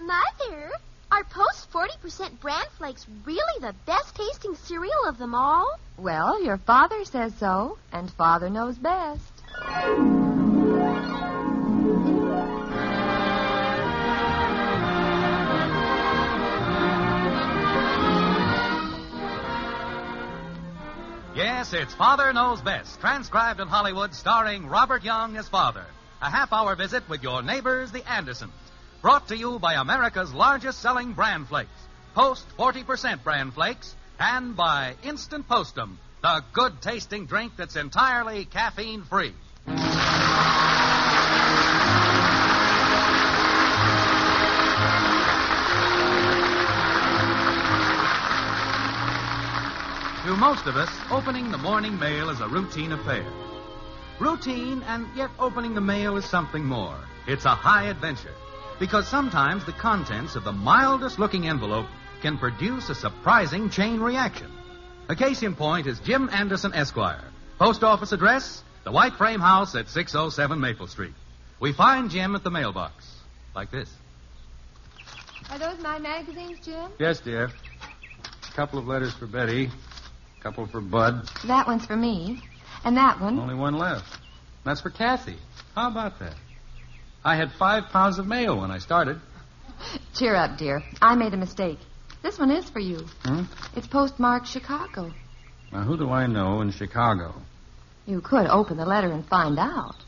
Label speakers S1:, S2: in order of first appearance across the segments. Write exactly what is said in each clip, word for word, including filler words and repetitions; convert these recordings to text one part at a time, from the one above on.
S1: Mother, are Post forty percent bran flakes really the best-tasting cereal of them all?
S2: Well, your father says so, and Father knows best.
S3: Yes, it's Father Knows Best, transcribed in Hollywood, starring Robert Young as Father. A half-hour visit with your neighbors, the Andersons. Brought to you by America's largest-selling bran flakes, Post forty percent bran flakes, and by Instant Postum, the good-tasting drink that's entirely caffeine-free. To most of us, opening the morning mail is a routine affair. Routine, and yet opening the mail is something more. It's a high adventure, because sometimes the contents of the mildest-looking envelope can produce a surprising chain reaction. A case in point is Jim Anderson, Esquire. Post office address, the White Frame House at six oh seven Maple Street. We find Jim at the mailbox, like this.
S2: Are those my magazines, Jim?
S4: Yes, dear. A couple of letters for Betty. A couple for Bud.
S2: That one's for me. And that one.
S4: Only one left. That's for Kathy. How about that? I had five pounds of mail when I started.
S2: Cheer up, dear. I made a mistake. This one is for you.
S4: Hmm?
S2: It's postmarked Chicago.
S4: Now, who do I know in Chicago?
S2: You could open the letter and find out.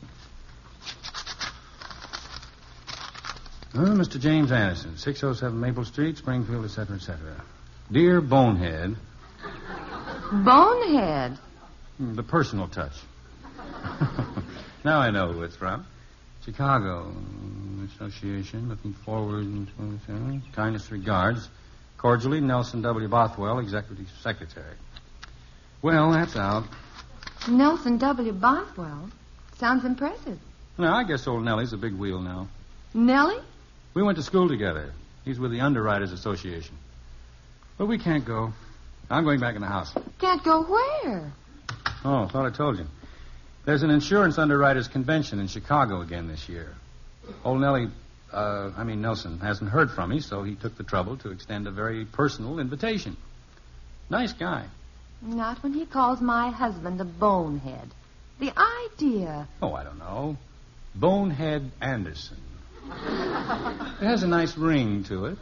S4: Oh, Mister James Anderson, six oh seven Maple Street, Springfield, et cetera, et cetera. Dear Bonehead.
S2: Bonehead?
S4: The personal touch. Now I know who it's from. Chicago Association, looking forward to kindest regards. Cordially, Nelson W. Bothwell, Executive Secretary. Well, that's out.
S2: Nelson W. Bothwell? Sounds impressive.
S4: No, I guess old Nellie's a big wheel now.
S2: Nellie?
S4: We went to school together. He's with the Underwriters Association. But we can't go. I'm going back in the house.
S2: Can't go where?
S4: Oh, thought I told you. There's an insurance underwriters convention in Chicago again this year. Old Nellie, uh, I mean Nelson, hasn't heard from me, so he took the trouble to extend a very personal invitation. Nice guy.
S2: Not when he calls my husband a bonehead. The idea.
S4: Oh, I don't know. Bonehead Anderson. It has a nice ring to it.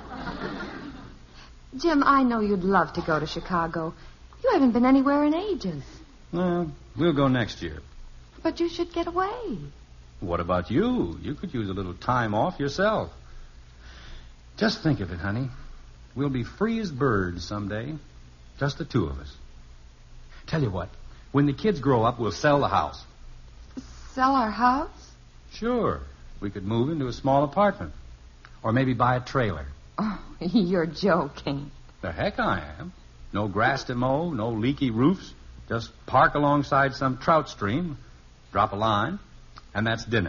S2: Jim, I know you'd love to go to Chicago. You haven't been anywhere in ages.
S4: Well, we'll go next year.
S2: But you should get away.
S4: What about you? You could use a little time off yourself. Just think of it, honey. We'll be free as birds someday. Just the two of us. Tell you what, when the kids grow up, we'll sell the house.
S2: Sell our house?
S4: Sure. We could move into a small apartment. Or maybe buy a trailer.
S2: Oh, you're joking.
S4: The heck I am. No grass to mow, no leaky roofs. Just park alongside some trout stream, drop a line, and that's dinner.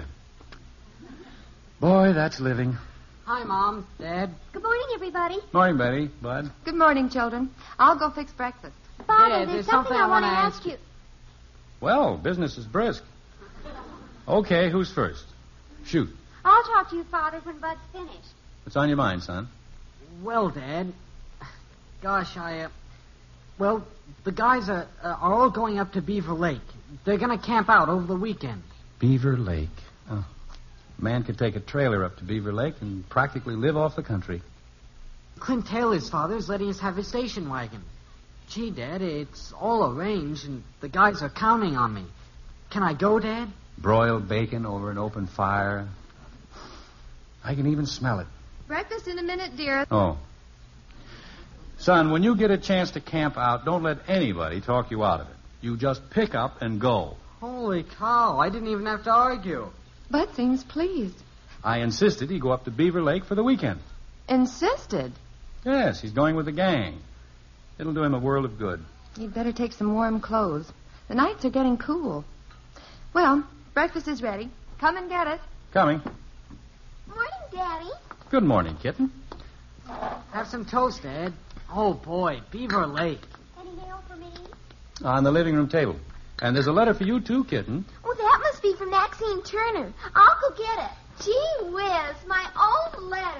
S4: Boy, that's living.
S5: Hi, Mom, Dad.
S1: Good morning, everybody.
S4: Morning, Betty, Bud.
S2: Good morning, children. I'll go fix breakfast.
S1: Father,
S5: Yeah,
S1: there's,
S5: there's
S1: something,
S5: something
S1: I
S5: I
S1: want to
S5: wanna
S1: ask
S5: ask
S1: you.
S4: Well, business is brisk. Okay, who's first? Shoot.
S1: I'll talk to you, Father, when Bud's finished.
S4: What's on your mind, son?
S5: Well, Dad, gosh, I, uh, well, the guys are, uh, are all going up to Beaver Lake. They're going to camp out over the weekend.
S4: Beaver Lake. Oh. Man could take a trailer up to Beaver Lake and practically live off the country.
S5: Clint Taylor's father's letting us have his station wagon. Gee, Dad, it's all arranged, and the guys are counting on me. Can I go, Dad?
S4: Broiled bacon over an open fire. I can even smell it.
S2: Breakfast in a minute, dear.
S4: Oh. Son, when you get a chance to camp out, don't let anybody talk you out of it. You just pick up and go.
S5: Holy cow, I didn't even have to argue.
S2: Bud seems pleased.
S4: I insisted he go up to Beaver Lake for the weekend.
S2: Insisted.
S4: Yes, he's going with the gang. It'll do him a world of good.
S2: You'd better take some warm clothes. The nights are getting cool. Well, breakfast is ready. Come and get it.
S4: Coming.
S1: Morning, Daddy.
S4: Good morning, kitten.
S5: Have some toast, Dad. Oh, boy, Beaver Lake.
S1: Any mail for me?
S4: On the living room table. And there's a letter for you, too, kitten.
S1: Oh, that must be from Maxine Turner. I'll go get it. Gee whiz, my own letter.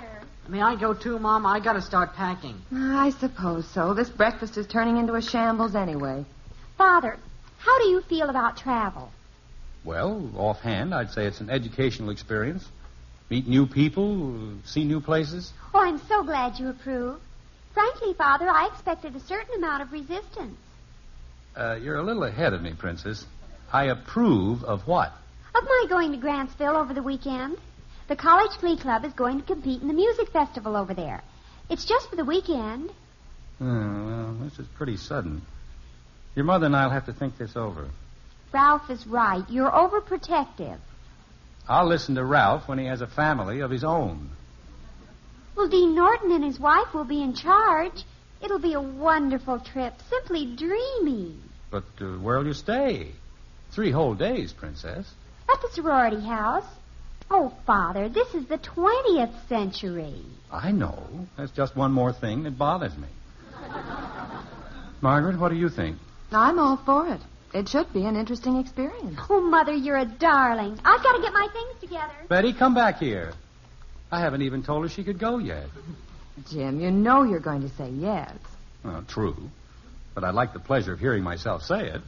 S5: May I go too, Mom? I gotta start packing.
S2: I suppose so. This breakfast is turning into a shambles anyway.
S6: Father, how do you feel about travel?
S4: Well, offhand, I'd say it's an educational experience. Meet new people, see new places.
S6: Oh, I'm so glad you approve. Frankly, Father, I expected a certain amount of resistance.
S4: Uh, you're a little ahead of me, Princess. I approve of what?
S6: Of my going to Grantsville over the weekend. The College Glee Club is going to compete in the music festival over there. It's just for the weekend.
S4: Oh, well, this is pretty sudden. Your mother and I'll have to think this over.
S6: Ralph is right. You're overprotective.
S4: I'll listen to Ralph when he has a family of his own.
S6: Well, Dean Norton and his wife will be in charge. It'll be a wonderful trip. Simply dreamy.
S4: But uh, where'll you stay? Three whole days, Princess.
S6: At the sorority house. Oh, Father, this is the twentieth century.
S4: I know. That's just one more thing that bothers me. Margaret, what do you think?
S2: I'm all for it. It should be an interesting experience.
S6: Oh, Mother, you're a darling. I've got to get my things together.
S4: Betty, come back here. I haven't even told her she could go yet.
S2: Jim, you know you're going to say yes.
S4: Well, true. But I'd like the pleasure of hearing myself say it.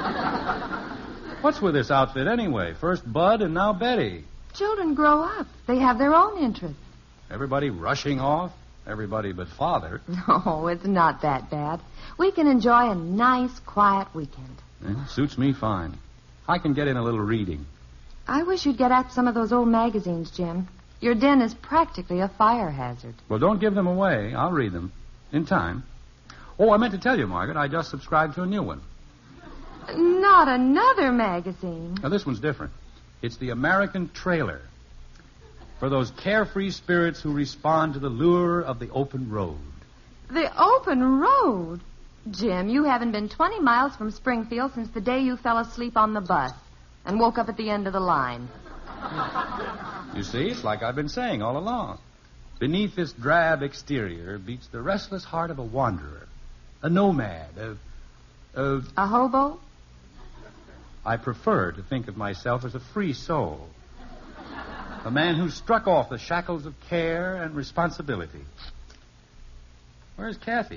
S4: What's with this outfit anyway? First Bud and now Betty.
S2: Children grow up. They have their own interests.
S4: Everybody rushing off? Everybody but Father.
S2: No, it's not that bad. We can enjoy a nice, quiet weekend.
S4: Yeah, suits me fine. I can get in a little reading.
S2: I wish you'd get at some of those old magazines, Jim. Your den is practically a fire hazard.
S4: Well, don't give them away. I'll read them. In time. Oh, I meant to tell you, Margaret, I just subscribed to a new one.
S2: Not another magazine.
S4: Now, this one's different. It's the American Trailer. For those carefree spirits who respond to the lure of the open road.
S2: The open road? Jim, you haven't been twenty miles from Springfield since the day you fell asleep on the bus and woke up at the end of the line.
S4: You see, it's like I've been saying all along. Beneath this drab exterior beats the restless heart of a wanderer, a nomad, a... a...
S2: A hobo?
S4: I prefer to think of myself as a free soul. A man who struck off the shackles of care and responsibility. Where's Kathy?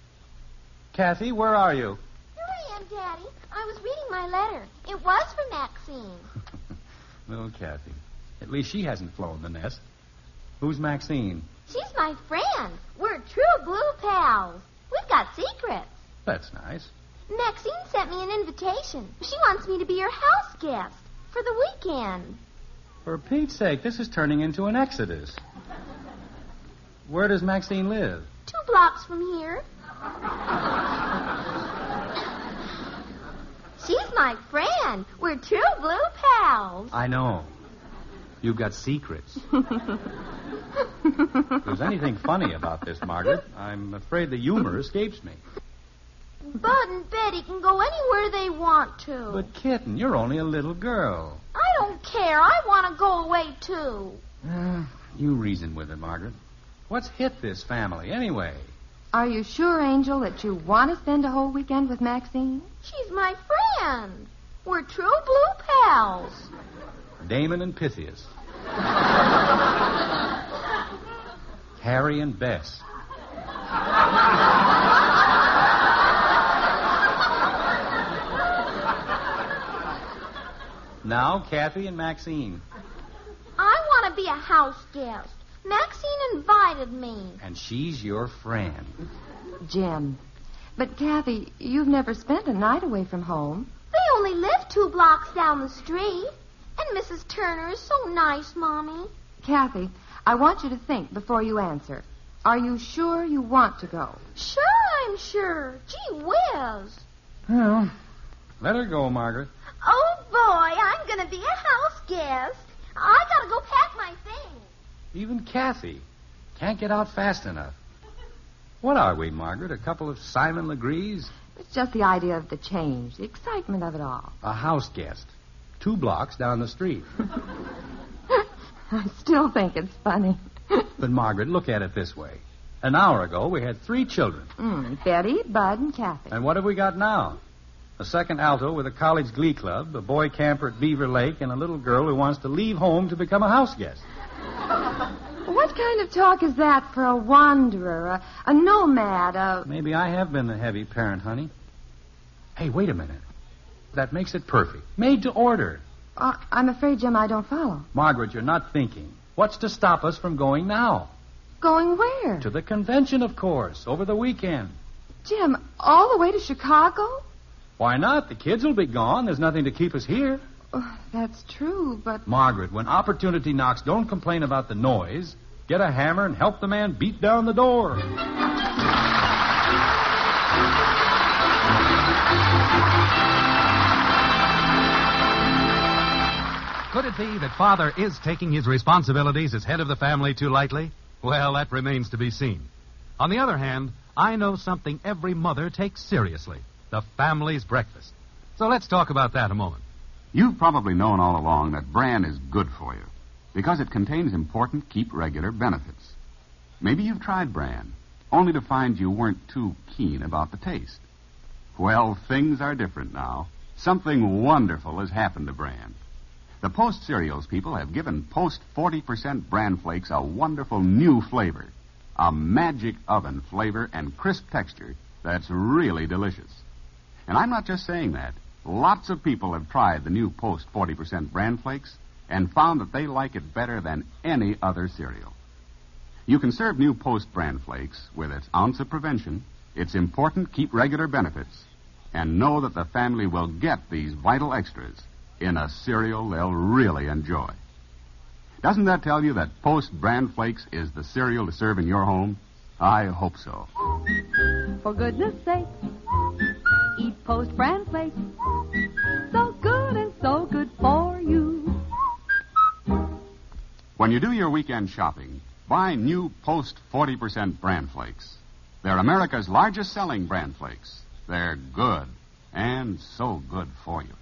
S4: Kathy, where are you?
S1: Here I am, Daddy. I was reading my letter. It was for Maxine.
S4: Little Kathy. At least she hasn't flown the nest. Who's Maxine?
S1: She's my friend. We're true blue pals. We've got secrets.
S4: That's nice.
S1: Maxine sent me an invitation. She wants me to be your house guest for the weekend.
S4: For Pete's sake, this is turning into an exodus. Where does Maxine live?
S1: Two blocks from here. She's my friend. We're true blue pals.
S4: I know. You've got secrets. If there's anything funny about this, Margaret, I'm afraid the humor escapes me.
S1: Bud and Betty can go anywhere they want to.
S4: But, Kitten, you're only a little girl.
S1: I don't care. I want to go away, too.
S4: Uh, you reason with her, Margaret. What's hit this family, anyway?
S2: Are you sure, Angel, that you want to spend a whole weekend with Maxine?
S1: She's my friend. We're true blue pals.
S4: Damon and Pythias. Harry and Bess. Now, Kathy and Maxine.
S1: I want to be a house guest. Maxine invited me.
S4: And she's your friend.
S2: Jim. But, Kathy, you've never spent a night away from home.
S1: They only live two blocks down the street. And Missus Turner is so nice, Mommy.
S2: Kathy, I want you to think before you answer. Are you sure you want to go?
S1: Sure, I'm sure. Gee whiz.
S4: Well, let her go, Margaret.
S1: Oh, boy, I'm going to be a house guest. I got to go pack my things.
S4: Even Kathy can't get out fast enough. What are we, Margaret? A couple of Simon Legrees?
S2: It's just the idea of the change, the excitement of it all.
S4: A house guest. Two blocks down the street.
S2: I still think it's funny.
S4: But, Margaret, look at it this way. An hour ago, we had three children.
S2: Mm, Betty, Bud, and Kathy.
S4: And what have we got now? A second alto with a college glee club, a boy camper at Beaver Lake, and a little girl who wants to leave home to become a house guest.
S2: what kind of talk is that for a wanderer, a, a nomad, a...
S4: Maybe I have been the heavy parent, honey. Hey, wait a minute. That makes it perfect. Made to order.
S2: Uh, I'm afraid, Jim, I don't follow.
S4: Margaret, you're not thinking. What's to stop us from going now?
S2: Going where?
S4: To the convention, of course, over the weekend.
S2: Jim, all the way to Chicago?
S4: Why not? The kids will be gone. There's nothing to keep us here.
S2: Oh, that's true, but...
S4: Margaret, when opportunity knocks, don't complain about the noise. Get a hammer and help the man beat down the door.
S3: Could it be that Father is taking his responsibilities as head of the family too lightly? Well, that remains to be seen. On the other hand, I know something every mother takes seriously, the family's breakfast. So let's talk about that a moment.
S7: You've probably known all along that bran is good for you because it contains important keep regular benefits. Maybe you've tried bran, only to find you weren't too keen about the taste. Well, things are different now. Something wonderful has happened to bran. The Post Cereals people have given Post forty percent Bran Flakes a wonderful new flavor, a magic oven flavor and crisp texture that's really delicious. And I'm not just saying that. Lots of people have tried the new Post forty percent Bran Flakes and found that they like it better than any other cereal. You can serve new Post Bran Flakes with its ounce of prevention, its important keep regular benefits, and know that the family will get these vital extras in a cereal they'll really enjoy. Doesn't that tell you that Post Bran Flakes is the cereal to serve in your home? I hope so.
S8: For goodness sake, eat Post Bran Flakes. So good and so good for you.
S7: When you do your weekend shopping, buy new Post forty percent Bran Flakes. They're America's largest selling Bran Flakes. They're good and so good for you.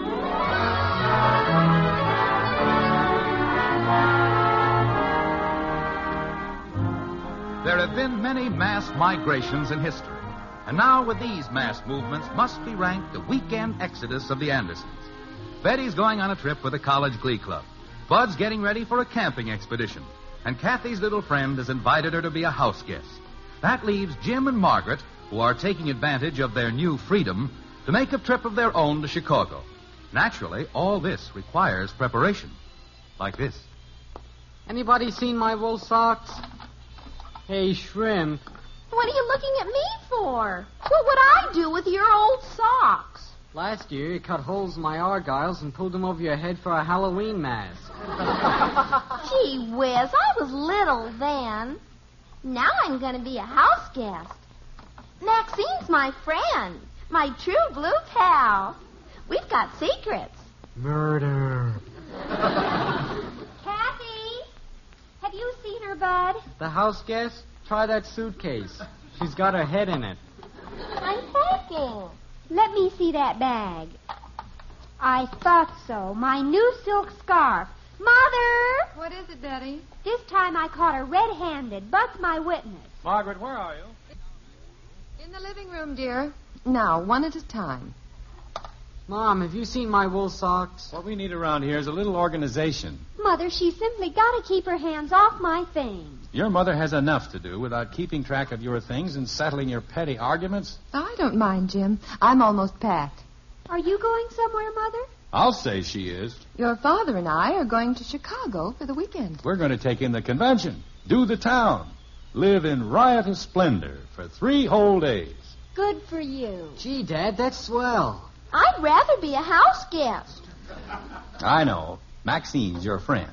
S3: There have been many mass migrations in history, and now with these mass movements must be ranked the weekend exodus of the Andersons. Betty's going on a trip with the college glee club. Bud's getting ready for a camping expedition, and Kathy's little friend has invited her to be a house guest. That leaves Jim and Margaret, who are taking advantage of their new freedom, to make a trip of their own to Chicago. Naturally, all this requires preparation. Like this.
S5: Anybody seen my wool socks? Hey, Shrimp.
S1: What are you looking at me for? What would I do with your old socks?
S5: Last year, you cut holes in my argyles and pulled them over your head for a Halloween mask.
S1: Gee whiz, I was little then. Now I'm going to be a house guest. Maxine's my friend, my true blue pal. We've got secrets.
S5: Murder.
S6: Kathy, have you seen her, Bud?
S5: The house guest? Try that suitcase. She's got her head in it.
S1: I'm packing.
S6: Let me see that bag. I thought so. My new silk scarf. Mother!
S2: What is it, Betty?
S6: This time I caught her red-handed. Bud's my witness.
S4: Margaret, where are you?
S2: In the living room, dear. Now, one at a time.
S5: Mom, have you seen my wool socks?
S4: What we need around here is a little organization.
S6: Mother, she's simply got to keep her hands off my things.
S4: Your mother has enough to do without keeping track of your things and settling your petty arguments.
S2: I don't mind, Jim. I'm almost packed.
S6: Are you going somewhere, Mother?
S4: I'll say she is.
S2: Your father and I are going to Chicago for the weekend.
S4: We're going to take in the convention, do the town, live in riotous splendor for three whole days.
S6: Good for you.
S5: Gee, Dad, that's swell.
S1: I'd rather be a house guest.
S4: I know. Maxine's your friend.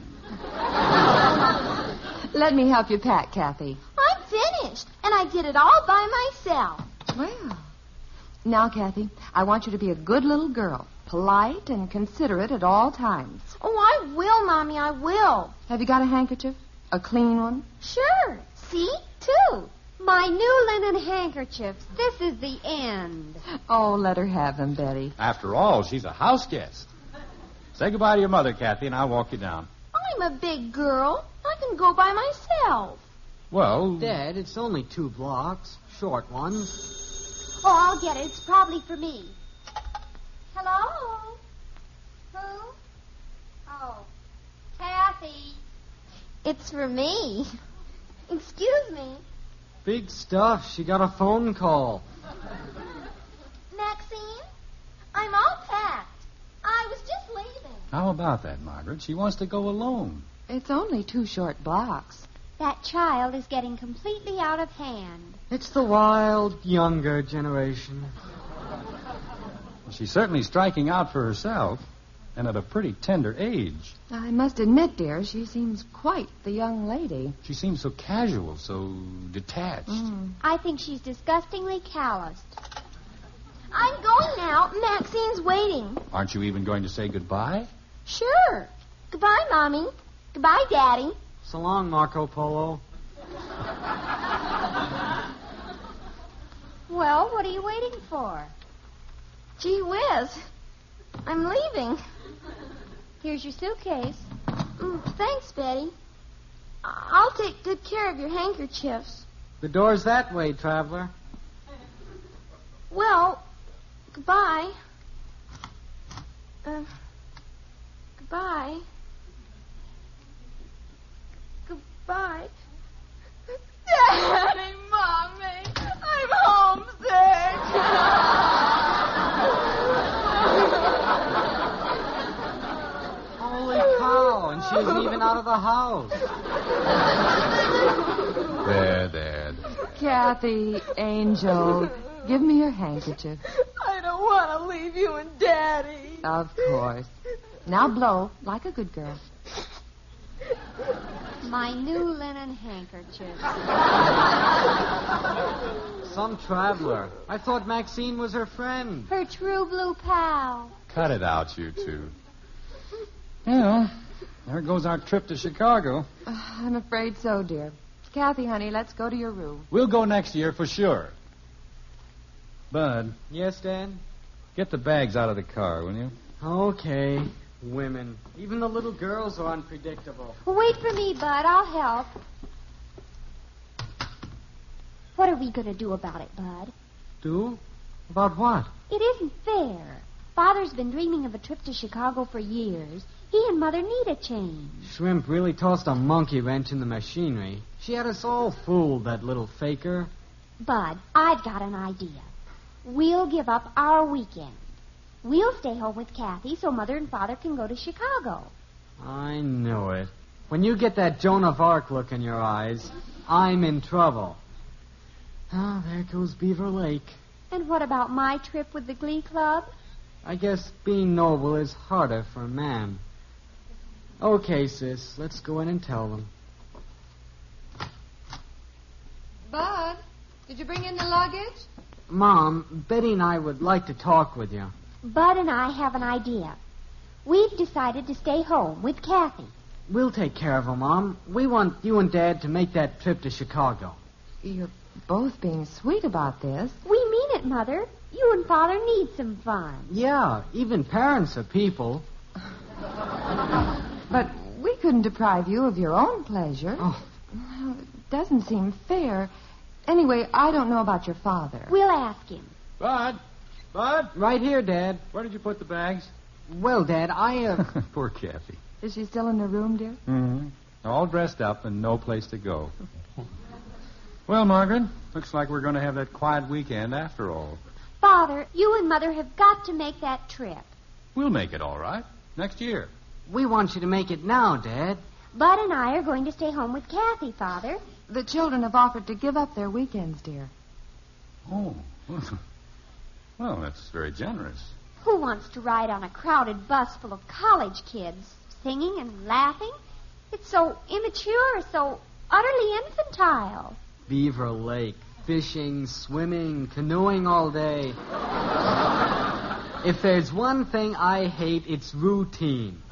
S2: Let me help you pack, Kathy.
S1: I'm finished, and I did it all by myself.
S2: Well, now, Kathy, I want you to be a good little girl, polite and considerate at all times.
S1: Oh, I will, Mommy, I will.
S2: Have you got a handkerchief? A clean one?
S1: Sure. See? Two.
S6: My new linen handkerchiefs. This is the end.
S2: Oh, let her have them, Betty.
S4: After all, she's a house guest. Say goodbye to your mother, Kathy, and I'll walk you down.
S1: I'm a big girl. I can go by myself.
S4: Well...
S5: Dad, it's only two blocks. Short ones.
S6: Oh, I'll get it. It's probably for me. Hello? Who? Oh, Kathy.
S1: It's for me. Excuse me.
S5: Big stuff. She got a phone call.
S1: Maxine, I'm all packed. I was just leaving.
S4: How about that, Margaret? She wants to go alone.
S2: It's only two short blocks.
S6: That child is getting completely out of hand.
S5: It's the wild, younger generation.
S4: She's certainly striking out for herself, and at a pretty tender age.
S2: I must admit, dear, she seems quite the young lady.
S4: She seems so casual, so detached.
S2: Mm.
S6: I think she's disgustingly calloused.
S1: I'm going now. Maxine's waiting.
S4: Aren't you even going to say goodbye?
S1: Sure. Goodbye, Mommy. Goodbye, Daddy.
S5: So long, Marco Polo.
S6: Well, what are you waiting for?
S1: Gee whiz. I'm leaving.
S6: Here's your suitcase.
S1: Mm, thanks, Betty. I- I'll take good care of your handkerchiefs.
S5: The door's that way, traveler.
S1: Well, goodbye. Uh, goodbye. Goodbye. Daddy, Mommy, I'm homesick.
S5: Holy cow, and she isn't even out of the house.
S4: There, there.
S2: Kathy, Angel, give me your handkerchief.
S1: I don't want to leave you and Daddy.
S2: Of course. Now blow like a good girl.
S6: My new linen handkerchief.
S5: Some traveler. I thought Maxine was her friend.
S6: Her true blue pal.
S4: Cut it out, you two. Well, there goes our trip to Chicago.
S2: Uh, I'm afraid so, dear. Kathy, honey, let's go to your room.
S4: We'll go next year for sure. Bud,
S5: Yes, Dad?
S4: get the bags out of the car, will you?
S5: Okay. Women. Even the little girls are unpredictable.
S6: Wait for me, Bud. I'll help. What are we going to do about it, Bud?
S5: Do? About what?
S6: It isn't fair. Father's been dreaming of a trip to Chicago for years. He and Mother need a change.
S5: Shrimp really tossed a monkey wrench in the machinery. She had us all fooled, that little faker.
S6: Bud, I've got an idea. We'll give up our weekend. We'll stay home with Kathy so Mother and Father can go to Chicago.
S5: I knew it. When you get that Joan of Arc look in your eyes, I'm in trouble. Ah, there goes Beaver Lake.
S6: And what about my trip with the Glee Club?
S5: I guess being noble is harder for a man. Okay, sis, let's go in and tell them.
S2: Bud, did you bring in the luggage?
S5: Mom, Betty and I would like to talk with you.
S6: Bud and I have an idea. We've decided to stay home with Kathy.
S5: We'll take care of her, Mom. We want you and Dad to make that trip to Chicago.
S2: You're both being sweet about this.
S6: We mean it, Mother. You and Father need some fun.
S5: Yeah, even parents are people.
S2: But we couldn't deprive you of your own pleasure.
S5: Oh.
S2: Well, it doesn't seem fair. Anyway, I don't know about your father.
S6: We'll ask him.
S4: Bud! Bud!
S5: Right here, Dad.
S4: Where did you put the bags?
S5: Well, Dad, I, uh...
S4: Poor Kathy.
S2: Is she still in her room, dear?
S4: Mm-hmm. All dressed up and no place to go. Well, Margaret, looks like we're going to have that quiet weekend after all.
S6: Father, you and Mother have got to make that trip.
S4: We'll make it all right. Next year.
S5: we want you to make it now, Dad.
S6: Bud and I are going to stay home with Kathy, Father.
S2: The children have offered to give up their weekends, dear.
S4: Oh. Well, that's very generous.
S6: Who wants to ride on a crowded bus full of college kids, singing and laughing? It's so immature, so utterly infantile.
S5: Beaver Lake. Fishing, swimming, canoeing all day. If there's one thing I hate, it's routine.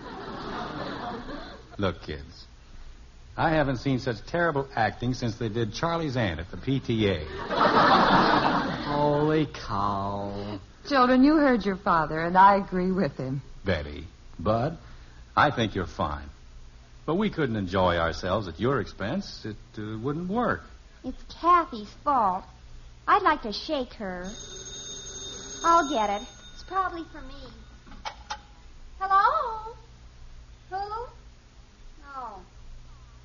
S4: Look, kids, I haven't seen such terrible acting since they did Charlie's Aunt at the P T A.
S5: Holy cow.
S2: Children, you heard your father, and I agree with him.
S4: Betty, Bud, I think you're fine. But we couldn't enjoy ourselves at your expense. It uh, wouldn't work.
S6: It's Kathy's fault. I'd like to shake her. I'll get it. It's probably for me. Hello? Who? No.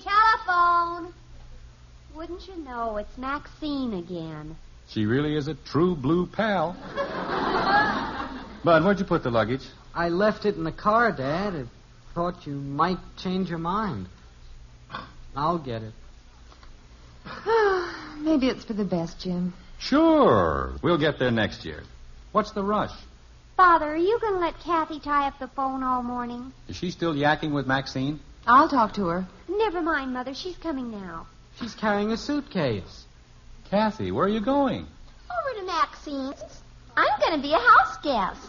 S6: Telephone. Wouldn't you know, it's Maxine again.
S4: She really is a true blue pal. Bud, where'd you put the luggage?
S5: I left it in the car, Dad. I thought you might change your mind. I'll get it.
S2: Maybe it's for the best, Jim.
S4: Sure. We'll get there next year. What's the rush?
S6: Father, are you going to let Kathy tie up the phone all morning?
S4: Is she still yakking with Maxine?
S2: I'll talk to her.
S6: Never mind, Mother. She's coming now.
S5: She's carrying a suitcase.
S4: Kathy, where are you going?
S1: Over to Maxine's. I'm going to be a house guest.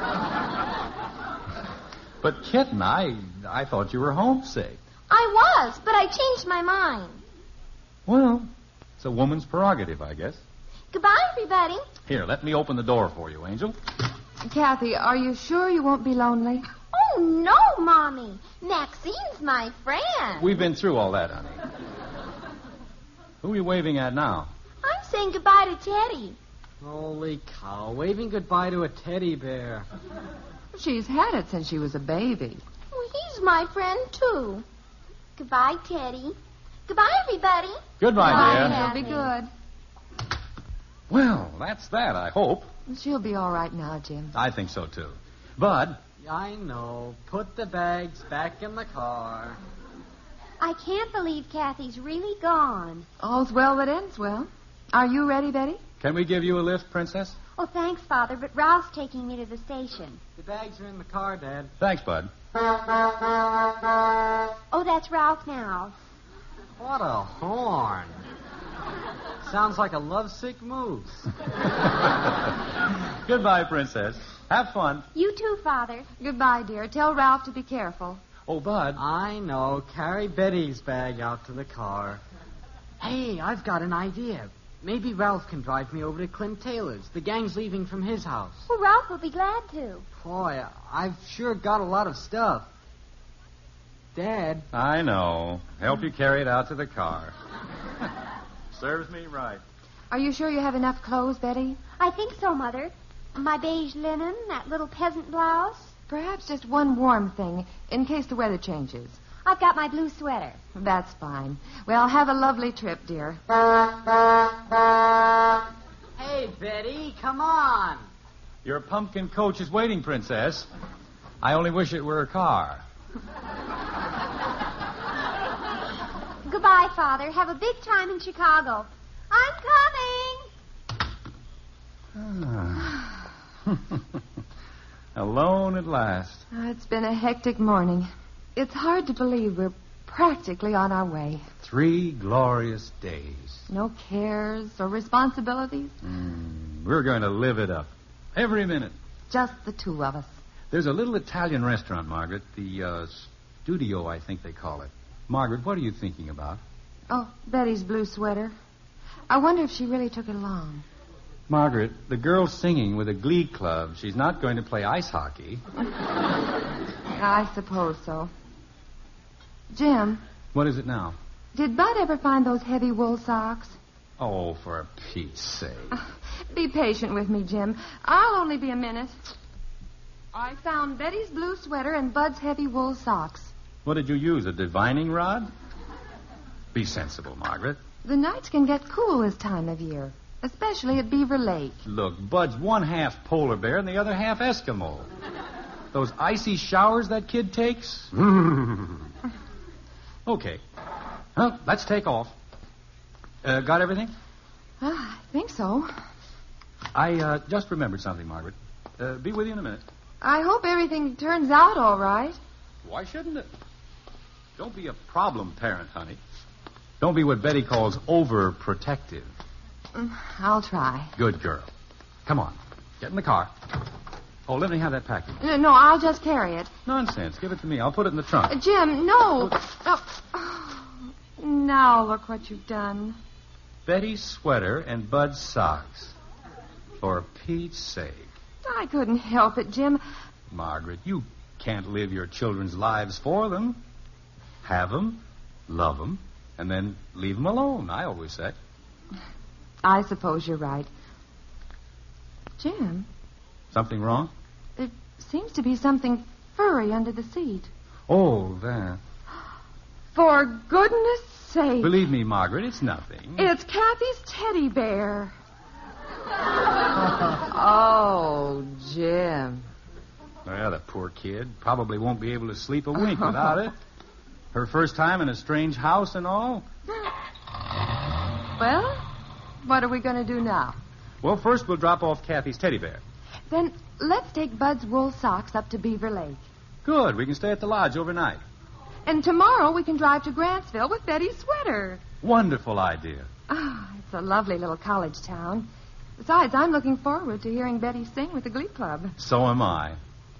S4: But, Kitten, I, I thought you were homesick.
S1: I was, but I changed my mind.
S4: Well, it's a woman's prerogative, I guess.
S1: Goodbye, everybody.
S4: Here, let me open the door for you, Angel.
S2: Kathy, are you sure you won't be lonely?
S1: Oh, no, Mommy. Maxine's my friend.
S4: We've been through all that, honey. Who are you waving at now?
S1: I'm saying goodbye to Teddy.
S5: Holy cow, waving goodbye to a teddy bear.
S2: She's had it since she was a baby.
S1: Well, he's my friend, too. Goodbye, Teddy. Goodbye, everybody.
S4: Goodbye,
S2: Bye,
S4: dear.
S2: He'll be good.
S4: Well, that's that, I hope.
S2: She'll be all right now, Jim.
S4: I think so, too. Bud,
S5: I know. Put the bags back in the car.
S6: I can't believe Kathy's really gone.
S2: All's well that ends well. Are you ready, Betty?
S4: can we give you a lift, Princess?
S6: Oh, thanks, Father, but Ralph's taking me to the station.
S5: The bags are in the car, Dad.
S4: Thanks, Bud.
S6: Oh, that's Ralph now.
S5: What a horn. Sounds like a lovesick moose.
S4: Goodbye, Princess. Have fun.
S6: You too, Father.
S2: Goodbye, dear. Tell Ralph to be careful.
S4: Oh, Bud.
S5: I know. Carry Betty's bag out to the car. Hey, I've got an idea. Maybe Ralph can drive me over to Clint Taylor's. The gang's leaving from his house.
S6: Well, Ralph will be glad to.
S5: Boy, I've sure got a lot of stuff. Dad.
S4: I know. Help you carry it out to the car. Serves me right.
S2: Are you sure you have enough clothes, Betty?
S6: I think so, Mother. My beige linen, that little peasant blouse.
S2: Perhaps just one warm thing, in case the weather changes.
S6: I've got my blue sweater.
S2: That's fine. Well, have a lovely trip, dear.
S5: Hey, Betty, come on.
S4: Your pumpkin coach is waiting, Princess. I only wish it were a car.
S6: Goodbye, Father. Have a big time in Chicago. I'm coming.
S4: Ah. Alone at last.
S2: Oh, it's been a hectic morning. It's hard to believe we're practically on our way.
S4: Three glorious days.
S2: No cares or responsibilities.
S4: Mm, we're going to live it up. Every minute.
S2: Just the two of us.
S4: There's a little Italian restaurant, Margaret. The uh, Studio, I think they call it. Margaret, what are you thinking about?
S2: Oh, Betty's blue sweater. I wonder if she really took it along.
S4: Margaret, the girl's singing with a glee club. She's not going to play ice hockey.
S2: I suppose so. Jim,
S4: What is it now?
S2: did Bud ever find those heavy wool socks?
S4: Oh, for Pete's sake.
S2: Be patient with me, Jim. I'll only be a minute. I found Betty's blue sweater and Bud's heavy wool socks.
S4: What did you use, a divining rod? Be sensible, Margaret.
S2: The nights can get cool this time of year, especially at Beaver Lake.
S4: Look, Bud's one half polar bear and the other half Eskimo. Those icy showers that kid takes? Okay. Well, let's take off. Uh, got everything?
S2: Ah, I think so.
S4: I uh, just remembered something, Margaret. Uh, be with you in a minute.
S2: I hope everything turns out all right.
S4: Why shouldn't it? Don't be a problem parent, honey. Don't be what Betty calls overprotective.
S2: Mm, I'll try.
S4: Good girl. Come on. Get in the car. Oh, let me have that package.
S2: No, no, I'll just carry it.
S4: Nonsense. Give it to me. I'll put it in the trunk.
S2: Uh, Jim, no. Oh. Oh. Now look what you've done.
S4: Betty's sweater and Bud's socks. For Pete's sake.
S2: I couldn't help it, Jim.
S4: Margaret, you can't live your children's lives for them. Have them, love them, and then leave them alone, I always say.
S2: I suppose you're right. Jim,
S4: Something wrong?
S2: there seems to be something furry under the seat.
S4: Oh, that.
S2: For goodness sake.
S4: Believe me, Margaret, it's nothing.
S2: It's Kathy's teddy bear. Oh, Jim.
S4: Well, the poor kid probably won't be able to sleep a wink without it. Her first time in a strange house and all.
S2: Well, what are we going to do now?
S4: Well, first we'll drop off Kathy's teddy bear.
S2: Then let's take Bud's wool socks up to Beaver Lake.
S4: Good. We can stay at the lodge overnight.
S2: And tomorrow we can drive to Grantsville with Betty's sweater.
S4: Wonderful idea.
S2: Oh, it's a lovely little college town. Besides, I'm looking forward to hearing Betty sing with the Glee Club.
S4: So am I.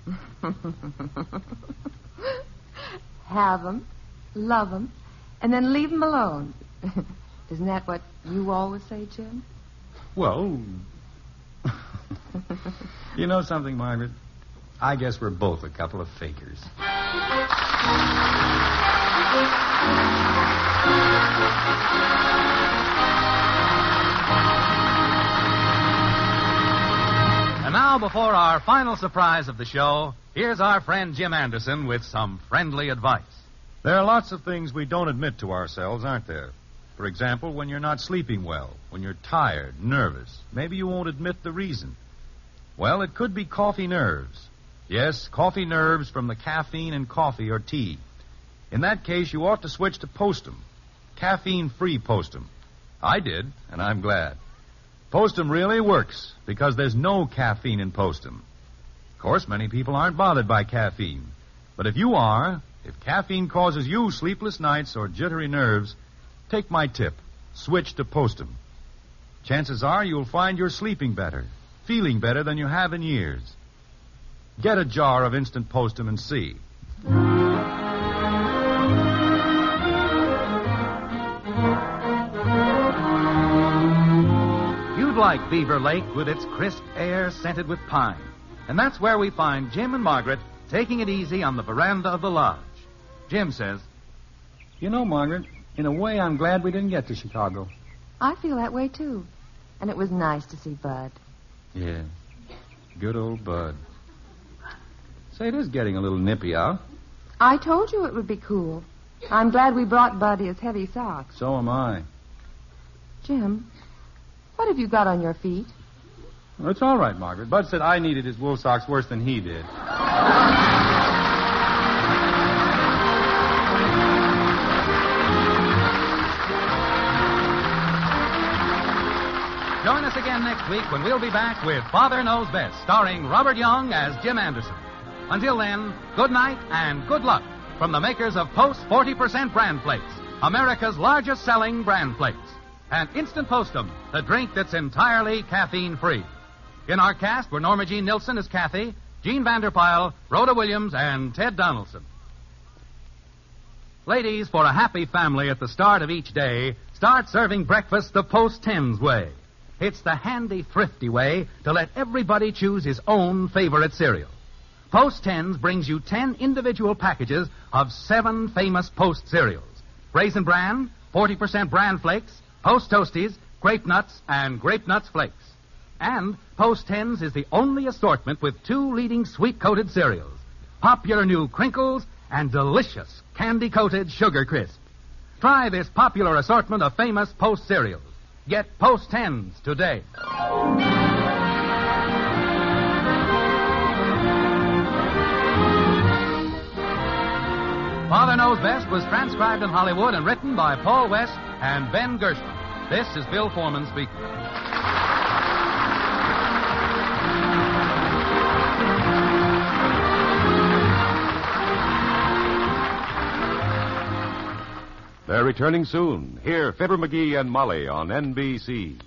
S2: Have 'em, love 'em, and then leave 'em alone. Isn't that what you always say, Jim?
S4: Well, you know something, Margaret? I guess we're both a couple of fakers.
S3: And now, before our final surprise of the show, here's our friend Jim Anderson with some friendly advice.
S9: There are lots of things we don't admit to ourselves, aren't there? For example, when you're not sleeping well, when you're tired, nervous, maybe you won't admit the reason. Well, it could be coffee nerves. Yes, coffee nerves from the caffeine in coffee or tea. In that case, you ought to switch to Postum. Caffeine-free Postum. I did, and I'm glad. Postum really works because there's no caffeine in Postum. Of course, many people aren't bothered by caffeine. But if you are, if caffeine causes you sleepless nights or jittery nerves, take my tip. Switch to Postum. Chances are you'll find you're sleeping better, feeling better than you have in years. Get a jar of instant Postum and see.
S3: You'd like Beaver Lake with its crisp air scented with pine. And that's where we find Jim and Margaret taking it easy on the veranda of the lodge. Jim says,
S4: You know, Margaret, in a way, I'm glad we didn't get to Chicago.
S2: I feel that way, too. And it was nice to see Bud.
S4: Yeah. Good old Bud. Say, it is getting a little nippy out.
S2: I told you it would be cool. I'm glad we brought Bud his heavy socks.
S4: So am I.
S2: Jim, what have you got on your feet?
S4: Well, it's all right, Margaret. Bud said I needed his wool socks worse than he did.
S3: Join us again next week when we'll be back with Father Knows Best, starring Robert Young as Jim Anderson. Until then, good night and good luck from the makers of Post forty percent Bran Flakes, America's largest selling Bran Flakes. And Instant Postum, the drink that's entirely caffeine-free. In our cast were Norma Jean Nilsson as Kathy, Gene Vanderpyle, Rhoda Williams, and Ted Donaldson. Ladies, for a happy family at the start of each day, start serving breakfast the Post Tens way. It's the handy, thrifty way to let everybody choose his own favorite cereal. Post Tens brings you ten individual packages of seven famous Post cereals. Raisin Bran, forty percent Bran Flakes, Post Toasties, Grape Nuts, and Grape Nuts Flakes. And Post Tens is the only assortment with two leading sweet-coated cereals, popular new Crinkles and delicious candy-coated Sugar Crisp. Try this popular assortment of famous Post cereals. Get Post Tens today. Father Knows Best was transcribed in Hollywood and written by Paul West and Ben Gershwin. This is Bill Foreman speaking.
S10: They're returning soon. Hear Fibber McGee and Molly on N B C.